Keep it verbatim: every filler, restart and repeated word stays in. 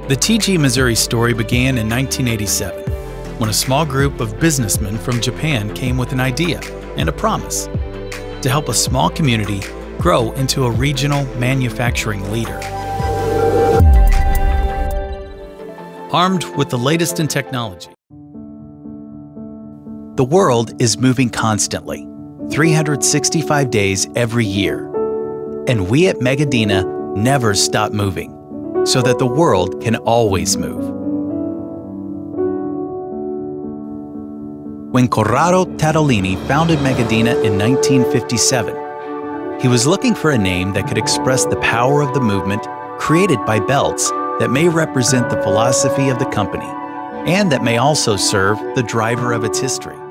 The T G Missouri story began in nineteen eighty-seven, when a small group of businessmen from Japan came with an idea and a promise to help a small community grow into a regional manufacturing leader. Armed with the latest in technology, the world is moving constantly, three hundred sixty-five days every year. And we at Megadina never stop moving, so that the world can always move. When Corrado Tadolini founded Megadina in nineteen fifty-seven, he was looking for a name that could express the power of the movement created by belts that may represent the philosophy of the company and that may also serve the driver of its history.